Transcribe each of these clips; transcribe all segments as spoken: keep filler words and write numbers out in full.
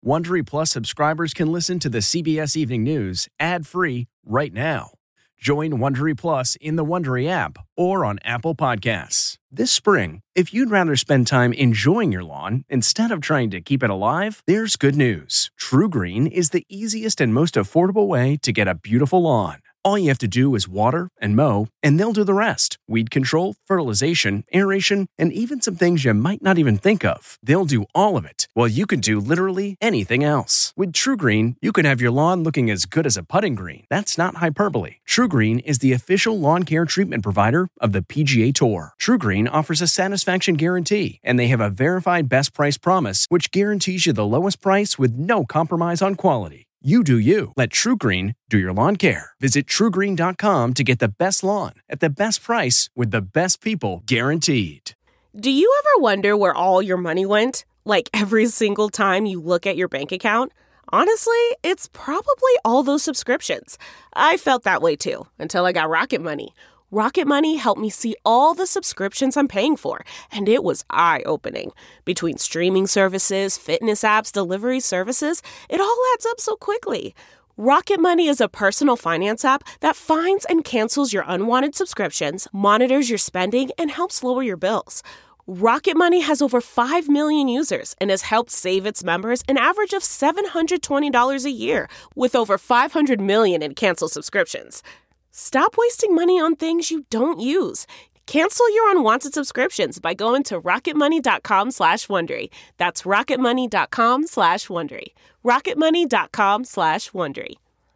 Wondery Plus subscribers can listen to the C B S Evening News ad-free right now. Join Wondery Plus in the Wondery app or on Apple Podcasts. This spring, if you'd rather spend time enjoying your lawn instead of trying to keep it alive, there's good news. TruGreen is the easiest and most affordable way to get a beautiful lawn. All you have to do is water and mow, and they'll do the rest. Weed control, fertilization, aeration, and even some things you might not even think of. They'll do all of it, while you can do literally anything else. With TruGreen, you can have your lawn looking as good as a putting green. That's not hyperbole. TruGreen is the official lawn care treatment provider of the P G A Tour. TruGreen offers a satisfaction guarantee, and they have a verified best price promise, which guarantees you the lowest price with no compromise on quality. You do you. Let TruGreen do your lawn care. Visit True Green dot com to get the best lawn at the best price with the best people guaranteed. Do you ever wonder where all your money went? Like every single time you look at your bank account? Honestly, it's probably all those subscriptions. I felt that way too, until I got Rocket Money. Rocket Money helped me see all the subscriptions I'm paying for, and it was eye-opening. Between streaming services, fitness apps, delivery services, it all adds up so quickly. Rocket Money is a personal finance app that finds and cancels your unwanted subscriptions, monitors your spending, and helps lower your bills. Rocket Money has over five million users and has helped save its members an average of seven hundred twenty dollars a year, with over five hundred million in canceled subscriptions. Stop wasting money on things you don't use. Cancel your unwanted subscriptions by going to rocketmoney.com slash Wondery. That's rocketmoney.com slash Wondery. rocketmoney.com slash Wondery.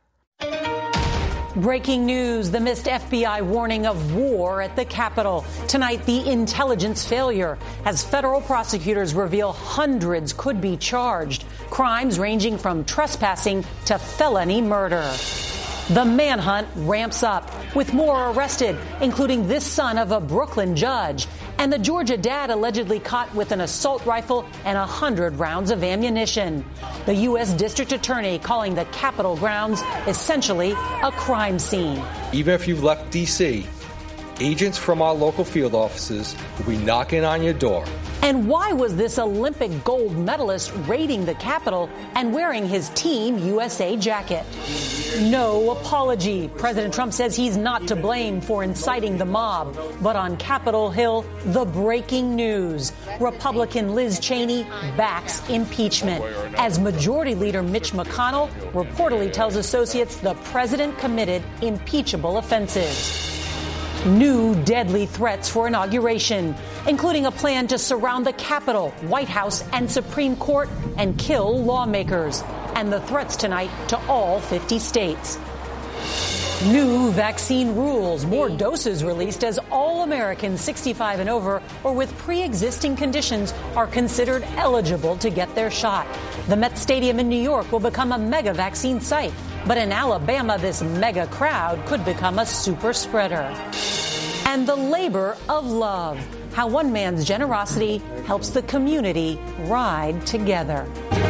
Breaking news, the missed F B I warning of war at the Capitol. Tonight, the intelligence failure as federal prosecutors reveal hundreds could be charged. Crimes ranging from trespassing to felony murder. The manhunt ramps up, with more arrested, including this son of a Brooklyn judge, and the Georgia dad allegedly caught with an assault rifle and one hundred rounds of ammunition. The U S District Attorney calling the Capitol grounds essentially a crime scene. Even if you've left D C, agents from our local field offices will be knocking on your door. And why was this Olympic gold medalist raiding the Capitol and wearing his Team U S A jacket? No apology. President Trump says he's not to blame for inciting the mob. But on Capitol Hill, the breaking news. Republican Liz Cheney backs impeachment as Majority Leader Mitch McConnell reportedly tells associates the president committed impeachable offenses. New deadly threats for inauguration, including a plan to surround the Capitol, White House, and Supreme Court and kill lawmakers. And the threats tonight to all fifty states. New vaccine rules, more doses released as all Americans sixty-five and over or with pre-existing conditions are considered eligible to get their shot. The Met Stadium in New York will become a mega vaccine site. But in Alabama, this mega crowd could become a super spreader. And the labor of love, how one man's generosity helps the community ride together.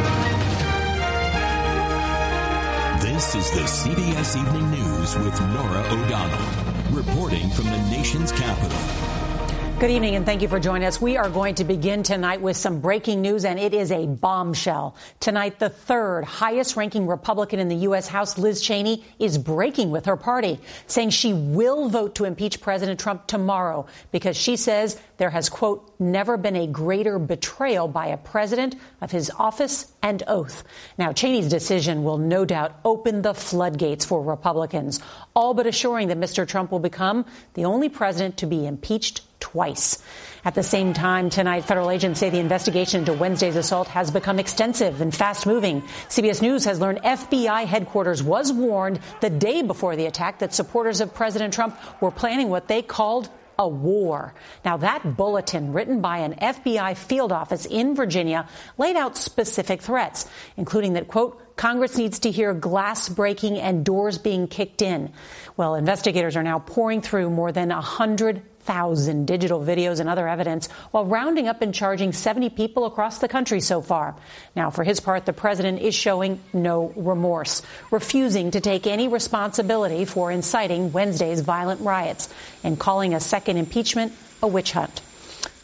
This is the C B S Evening News with Norah O'Donnell, reporting from the nation's capital. Good evening, and thank you for joining us. We are going to begin tonight with some breaking news, and it is a bombshell. Tonight, the third highest-ranking Republican in the U S. House, Liz Cheney, is breaking with her party, saying she will vote to impeach President Trump tomorrow because she says there has, quote, never been a greater betrayal by a president of his office and oath. Now, Cheney's decision will no doubt open the floodgates for Republicans, all but assuring that Mister Trump will become the only president to be impeached twice. At the same time tonight, federal agents say the investigation into Wednesday's assault has become extensive and fast-moving. C B S News has learned F B I headquarters was warned the day before the attack that supporters of President Trump were planning what they called a war. Now, that bulletin, written by an F B I field office in Virginia, laid out specific threats, including that, quote, Congress needs to hear glass breaking and doors being kicked in. Well, investigators are now pouring through more than one hundred thousand digital videos and other evidence while rounding up and charging seventy people across the country so far. Now, for his part, the president is showing no remorse, refusing to take any responsibility for inciting Wednesday's violent riots and calling a second impeachment a witch hunt.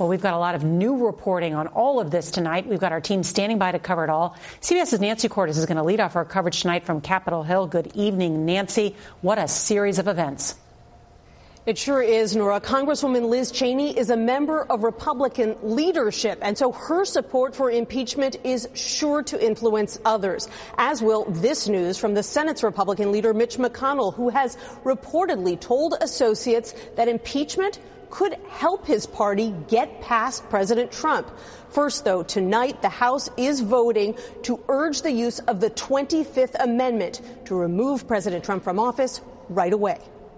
Well, we've got a lot of new reporting on all of this tonight. We've got our team standing by to cover it all. CBS's Nancy Cordes is going to lead off our coverage tonight from Capitol Hill. Good evening, Nancy. What a series of events. It sure is, Nora. Congresswoman Liz Cheney is a member of Republican leadership, and so her support for impeachment is sure to influence others, as will this news from the Senate's Republican leader Mitch McConnell, who has reportedly told associates that impeachment could help his party get past President Trump. First, though, tonight the House is voting to urge the use of the twenty-fifth Amendment to remove President Trump from office right away.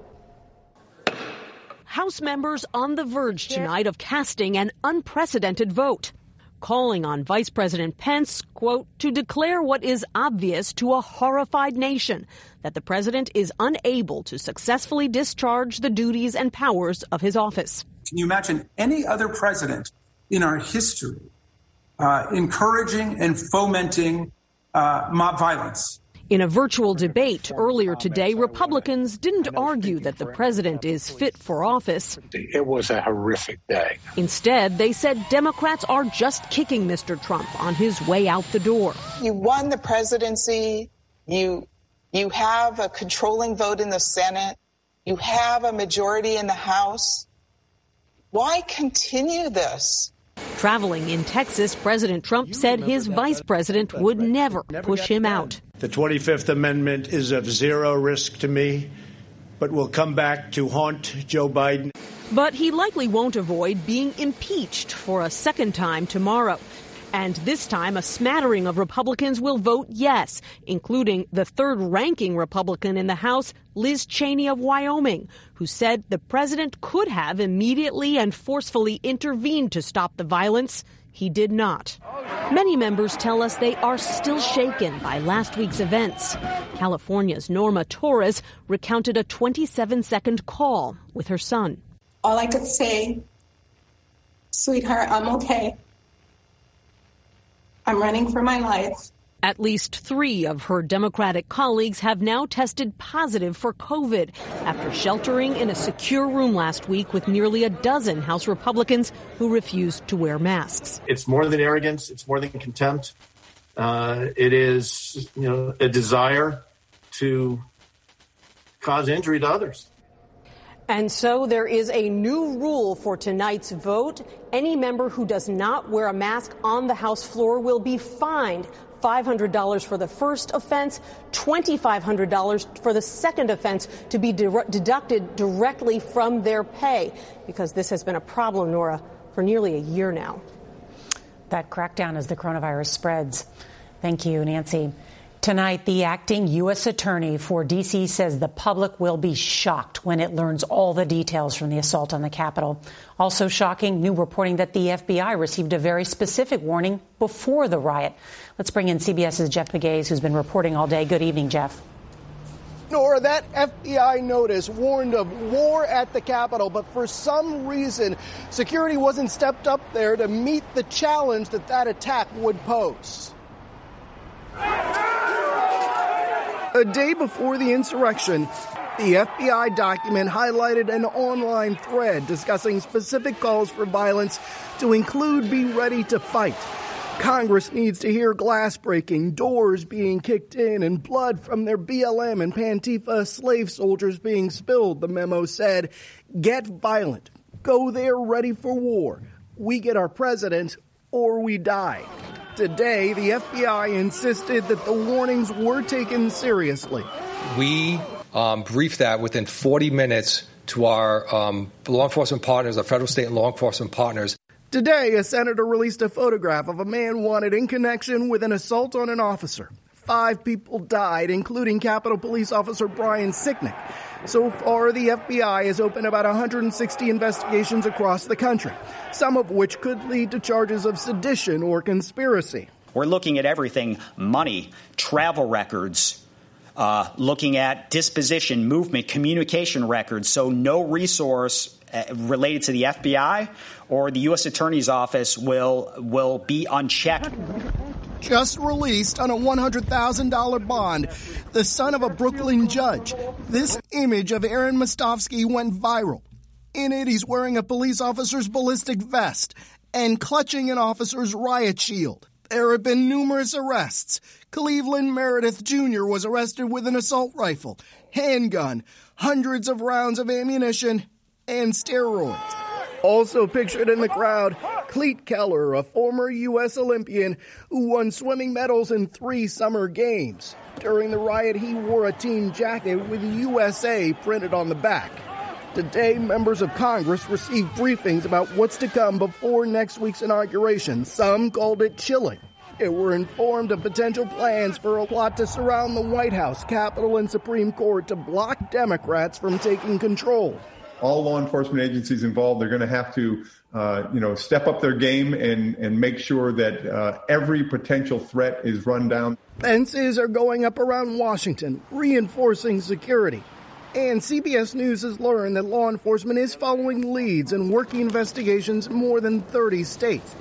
House members on the verge tonight of casting an unprecedented vote, calling on Vice President Pence, quote, to declare what is obvious to a horrified nation, that the president is unable to successfully discharge the duties and powers of his office. Can you imagine any other president in our history uh, encouraging and fomenting uh, mob violence? In a virtual debate earlier today, Republicans didn't argue that the president is fit for office. It was a horrific day. Instead, they said Democrats are just kicking Mister Trump on his way out the door. You won the presidency. You, you have a controlling vote in the Senate. You have a majority in the House. Why continue this? Traveling in Texas, President Trump said his vice president would never push him out. The twenty-fifth Amendment is of zero risk to me, but will come back to haunt Joe Biden. But he likely won't avoid being impeached for a second time tomorrow. And this time, a smattering of Republicans will vote yes, including the third-ranking Republican in the House, Liz Cheney of Wyoming, who said the president could have immediately and forcefully intervened to stop the violence. He did not. Many members tell us they are still shaken by last week's events. California's Norma Torres recounted a twenty-seven second call with her son. All I could say, sweetheart, I'm okay. I'm running for my life. At least three of her Democratic colleagues have now tested positive for COVID after sheltering in a secure room last week with nearly a dozen House Republicans who refused to wear masks. It's more than arrogance. It's more than contempt. Uh, it is, you know, a desire to cause injury to others. And so there is a new rule for tonight's vote. Any member who does not wear a mask on the House floor will be fined five hundred dollars for the first offense, two thousand five hundred dollars for the second offense, to be de- deducted directly from their pay, because this has been a problem, Nora, for nearly a year now. That crackdown as the coronavirus spreads. Thank you, Nancy. Tonight, the acting U S attorney for D C says the public will be shocked when it learns all the details from the assault on the Capitol. Also shocking, new reporting that the F B I received a very specific warning before the riot. Let's bring in CBS's Jeff Pegues, who's been reporting all day. Good evening, Jeff. Nora, that F B I notice warned of war at the Capitol, but for some reason, security wasn't stepped up there to meet the challenge that that attack would pose. A day before the insurrection, the F B I document highlighted an online thread discussing specific calls for violence to include be ready to fight. Congress needs to hear glass breaking, doors being kicked in, and blood from their B L M and Pantifa slave soldiers being spilled, the memo said. Get violent. Go there ready for war. We get our president, or we die. Today, the F B I insisted that the warnings were taken seriously. We um, briefed that within forty minutes to our um, law enforcement partners, our federal, state, and law enforcement partners. Today, a senator released a photograph of a man wanted in connection with an assault on an officer. Five people died, including Capitol Police Officer Brian Sicknick. So far, the F B I has opened about one hundred sixty investigations across the country, some of which could lead to charges of sedition or conspiracy. We're looking at everything: money, travel records, uh, looking at disposition, movement, communication records. So no resource uh, related to the F B I or the U S Attorney's Office will will be unchecked. Just released on a one hundred thousand dollars bond, the son of a Brooklyn judge. This image of Aaron Mostovsky went viral. In it, he's wearing a police officer's ballistic vest and clutching an officer's riot shield. There have been numerous arrests. Cleveland Meredith Junior was arrested with an assault rifle, handgun, hundreds of rounds of ammunition, and steroids. Also pictured in the crowd, Cleet Keller, a former U S Olympian who won swimming medals in three summer games. During the riot, he wore a team jacket with U S A printed on the back. Today, members of Congress received briefings about what's to come before next week's inauguration. Some called it chilling. They were informed of potential plans for a plot to surround the White House, Capitol, and Supreme Court to block Democrats from taking control. All law enforcement agencies involved, they're going to have to, uh, you know, step up their game and, and make sure that uh, every potential threat is run down. Fences are going up around Washington, reinforcing security. And C B S News has learned that law enforcement is following leads and working investigations in more than thirty states.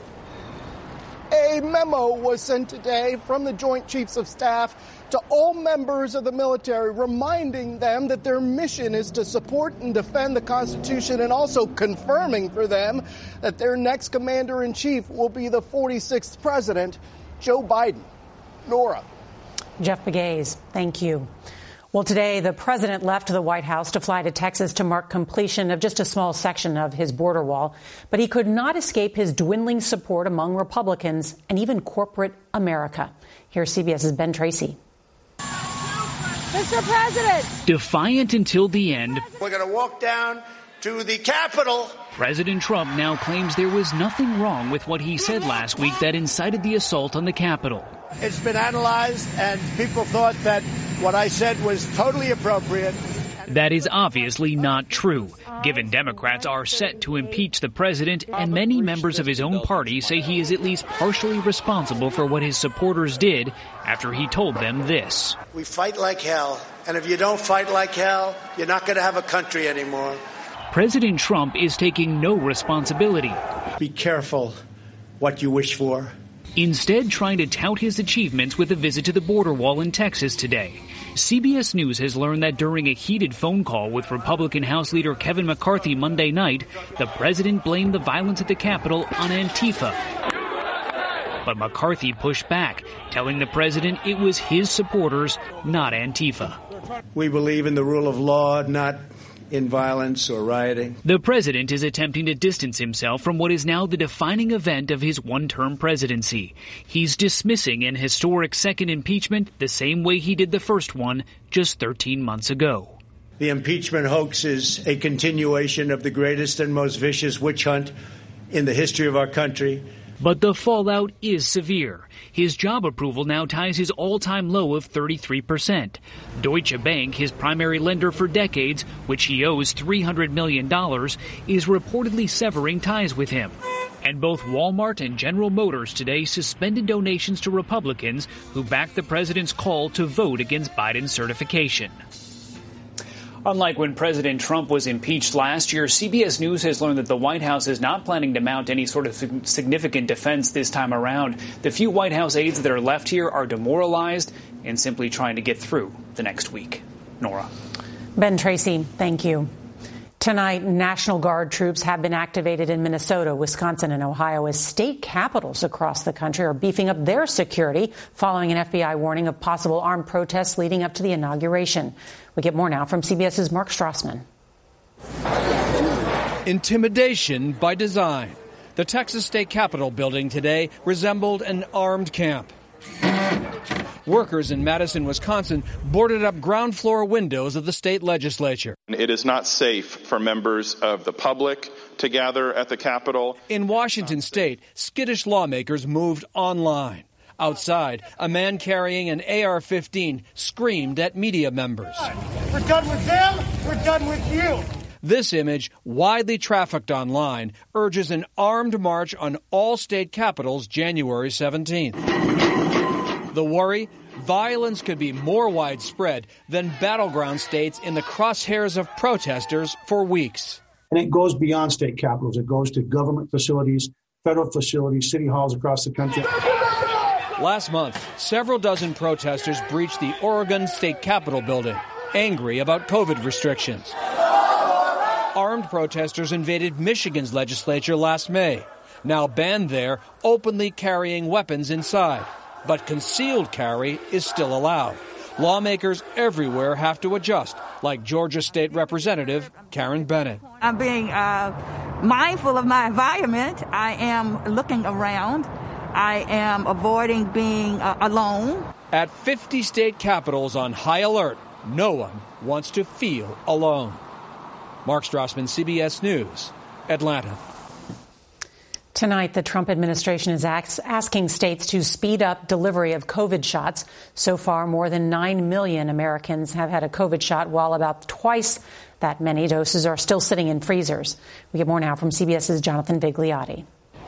A memo was sent today from the Joint Chiefs of Staff to all members of the military, reminding them that their mission is to support and defend the Constitution, and also confirming for them that their next commander-in-chief will be the forty-sixth president, Joe Biden. Nora. Jeff Begays, thank you. Well, today, the president left the White House to fly to Texas to mark completion of just a small section of his border wall. But he could not escape his dwindling support among Republicans and even corporate America. Here's CBS's Ben Tracy. Mister President! Defiant until the end, we're going to walk down to the Capitol. President Trump now claims there was nothing wrong with what he said last week that incited the assault on the Capitol. It's been analyzed, and people thought that what I said was totally appropriate. That is obviously not true, given Democrats are set to impeach the president, and many members of his own party say he is at least partially responsible for what his supporters did after he told them this. We fight like hell, and if you don't fight like hell, you're not going to have a country anymore. President Trump is taking no responsibility. Be careful what you wish for. Instead, trying to tout his achievements with a visit to the border wall in Texas today. C B S News has learned that during a heated phone call with Republican House Leader Kevin McCarthy Monday night, the president blamed the violence at the Capitol on Antifa. But McCarthy pushed back, telling the president it was his supporters, not Antifa. We believe in the rule of law, not in violence or rioting. The president is attempting to distance himself from what is now the defining event of his one-term presidency. He's dismissing an historic second impeachment the same way he did the first one just thirteen months ago. The impeachment hoax is a continuation of the greatest and most vicious witch hunt in the history of our country. But the fallout is severe. His job approval now ties his all-time low of thirty-three percent. Deutsche Bank, his primary lender for decades, which he owes three hundred million dollars, is reportedly severing ties with him. And both Walmart and General Motors today suspended donations to Republicans who backed the president's call to vote against Biden's certification. Unlike when President Trump was impeached last year, C B S News has learned that the White House is not planning to mount any sort of significant defense this time around. The few White House aides that are left here are demoralized and simply trying to get through the next week. Nora. Ben Tracy, thank you. Tonight, National Guard troops have been activated in Minnesota, Wisconsin, and Ohio as state capitals across the country are beefing up their security following an F B I warning of possible armed protests leading up to the inauguration. We get more now from CBS's Mark Strassman. Intimidation by design. The Texas State Capitol building today resembled an armed camp. Workers in Madison, Wisconsin, boarded up ground floor windows of the state legislature. It is not safe for members of the public to gather at the Capitol. In Washington state, skittish lawmakers moved online. Outside, a man carrying an A R fifteen screamed at media members. We're done with them. We're done with you. This image, widely trafficked online, urges an armed march on all state capitals January seventeenth. The worry? Violence could be more widespread than battleground states in the crosshairs of protesters for weeks. And it goes beyond state capitals. It goes to government facilities, federal facilities, city halls across the country. Last month, several dozen protesters breached the Oregon State Capitol building, angry about COVID restrictions. Armed protesters invaded Michigan's legislature last May. Now banned there, openly carrying weapons inside. But concealed carry is still allowed. Lawmakers everywhere have to adjust, like Georgia State Representative Karen Bennett. I'm being uh, mindful of my environment. I am looking around. I am avoiding being uh, alone. At fifty state capitals on high alert, no one wants to feel alone. Mark Strassman, C B S News, Atlanta. Tonight, the Trump administration is asking states to speed up delivery of COVID shots. So far, more than nine million Americans have had a COVID shot, while about twice that many doses are still sitting in freezers. We get more now from CBS's Jonathan Vigliotti.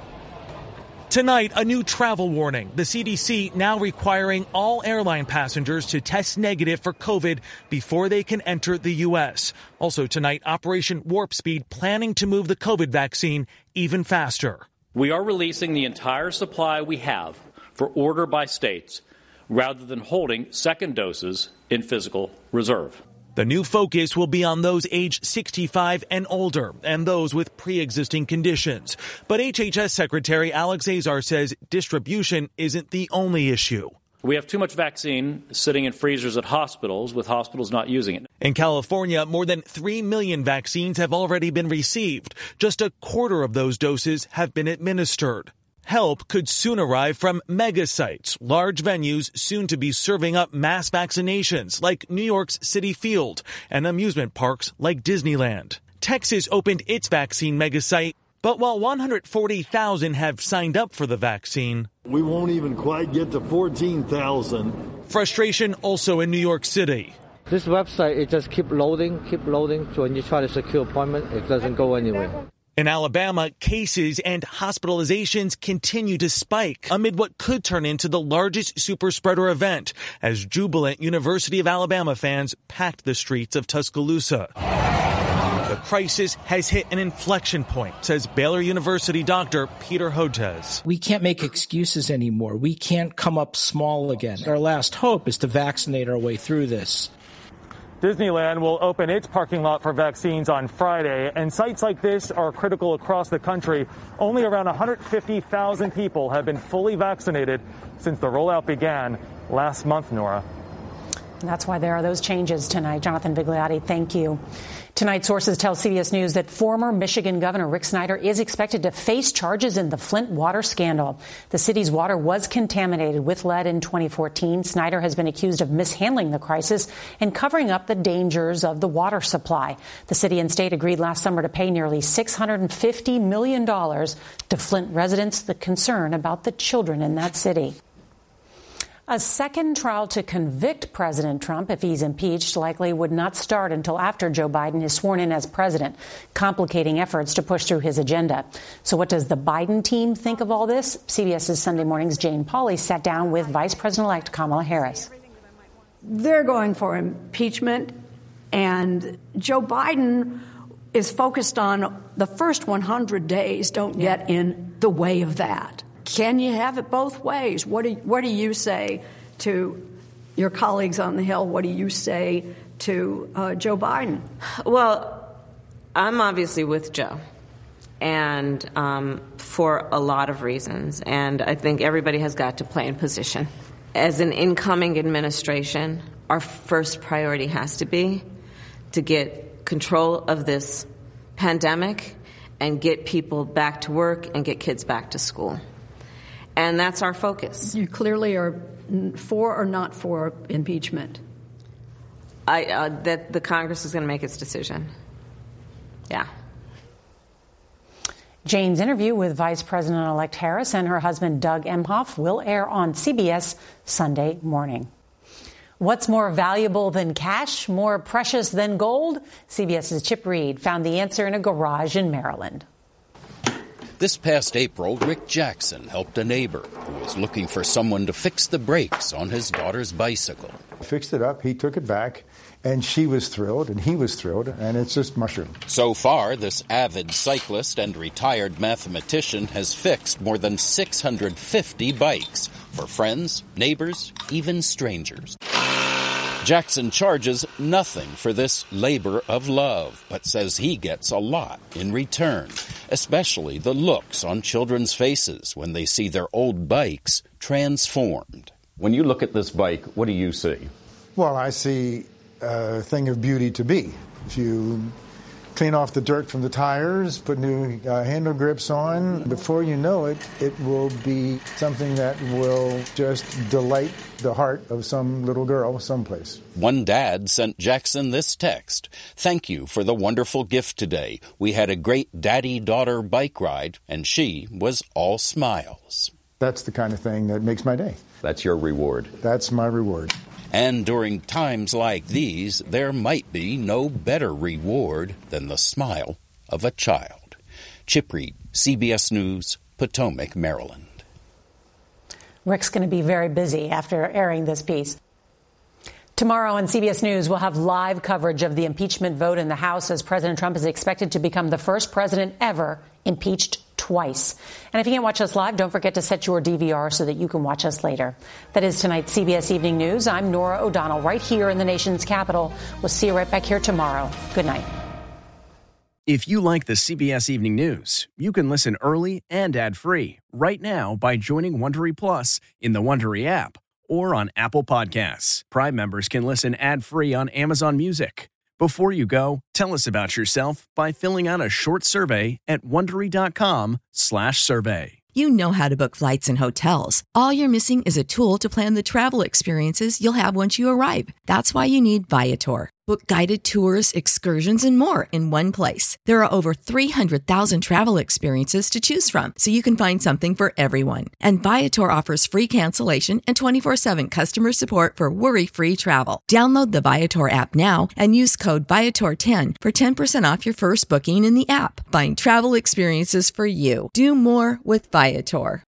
Tonight, a new travel warning. The C D C now requiring all airline passengers to test negative for COVID before they can enter the U S. Also tonight, Operation Warp Speed planning to move the COVID vaccine even faster. We are releasing the entire supply we have for order by states rather than holding second doses in physical reserve. The new focus will be on those age sixty-five and older and those with pre-existing conditions. But H H S Secretary Alex Azar says distribution isn't the only issue. We have too much vaccine sitting in freezers at hospitals, with hospitals not using it. In California, more than three million vaccines have already been received. Just a quarter of those doses have been administered. Help could soon arrive from mega sites, large venues soon to be serving up mass vaccinations like New York's Citi Field and amusement parks like Disneyland. Texas opened its vaccine mega site, but while one hundred forty thousand have signed up for the vaccine, we won't even quite get to fourteen thousand. Frustration also in New York City. This website, it just keep loading, keep loading. So when you try to secure appointment, it doesn't go anywhere. In Alabama, cases and hospitalizations continue to spike amid what could turn into the largest super spreader event as jubilant University of Alabama fans packed the streets of Tuscaloosa. The crisis has hit an inflection point, says Baylor University doctor Peter Hotez. We can't make excuses anymore. We can't come up small again. Our last hope is to vaccinate our way through this. Disneyland will open its parking lot for vaccines on Friday, and sites like this are critical across the country. Only around one hundred fifty thousand people have been fully vaccinated since the rollout began last month, Nora. And that's why there are those changes tonight. Jonathan Vigliotti, thank you. Tonight, sources tell C B S News that former Michigan Governor Rick Snyder is expected to face charges in the Flint water scandal. The city's water was contaminated with lead in twenty fourteen. Snyder has been accused of mishandling the crisis and covering up the dangers of the water supply. The city and state agreed last summer to pay nearly six hundred fifty million dollars to Flint residents, the concern about the children in that city. A second trial to convict President Trump, if he's impeached, likely would not start until after Joe Biden is sworn in as president, complicating efforts to push through his agenda. So what does the Biden team think of all this? CBS's Sunday Morning's Jane Pauley sat down with Vice President-elect Kamala Harris. They're going for impeachment, and Joe Biden is focused on the first one hundred days don't get in the way of that. Can you have it both ways? What do, what do you say to your colleagues on the Hill? What do you say to uh, Joe Biden? Well, I'm obviously with Joe, and um, for a lot of reasons. And I think everybody has got to play in position. As an incoming administration, our first priority has to be to get control of this pandemic and get people back to work and get kids back to school. And that's our focus. You clearly are for or not for impeachment? I, uh, that the Congress is going to make its decision. Yeah. Jane's interview with Vice President-elect Harris and her husband Doug Emhoff will air on C B S Sunday morning. What's more valuable than cash? More precious than gold? CBS's Chip Reed found the answer in a garage in Maryland. This past April, Rick Jackson helped a neighbor who was looking for someone to fix the brakes on his daughter's bicycle. Fixed it up, he took it back, and she was thrilled, and he was thrilled, and it's just mushroomed. So far, this avid cyclist and retired mathematician has fixed more than six hundred fifty bikes for friends, neighbors, even strangers. Jackson charges nothing for this labor of love, but says he gets a lot in return, especially the looks on children's faces when they see their old bikes transformed. When you look at this bike, what do you see? Well, I see a thing of beauty to be. If you clean off the dirt from the tires, put new uh, handle grips on, before you know it, it will be something that will just delight the heart of some little girl someplace. One dad sent Jackson this text: "Thank you for the wonderful gift today. We had a great daddy-daughter bike ride, and she was all smiles." That's the kind of thing that makes my day. That's your reward. That's my reward. And during times like these, there might be no better reward than the smile of a child. Chip Reed, C B S News, Potomac, Maryland. Rick's going to be very busy after airing this piece. Tomorrow on C B S News, we'll have live coverage of the impeachment vote in the House as President Trump is expected to become the first president ever impeached twice. And if you can't watch us live, don't forget to set your D V R so that you can watch us later. That is tonight's C B S Evening News. I'm Norah O'Donnell right here in the nation's capital. We'll see you right back here tomorrow. Good night. If you like the C B S Evening News, you can listen early and ad-free right now by joining Wondery Plus in the Wondery app or on Apple Podcasts. Prime members can listen ad-free on Amazon Music. Before you go, tell us about yourself by filling out a short survey at Wondery.com slash survey. You know how to book flights and hotels. All you're missing is a tool to plan the travel experiences you'll have once you arrive. That's why you need Viator. Book guided tours, excursions, and more in one place. There are over three hundred thousand travel experiences to choose from, so you can find something for everyone. And Viator offers free cancellation and twenty-four seven customer support for worry-free travel. Download the Viator app now and use code Viator ten for ten percent off your first booking in the app. Find travel experiences for you. Do more with Viator.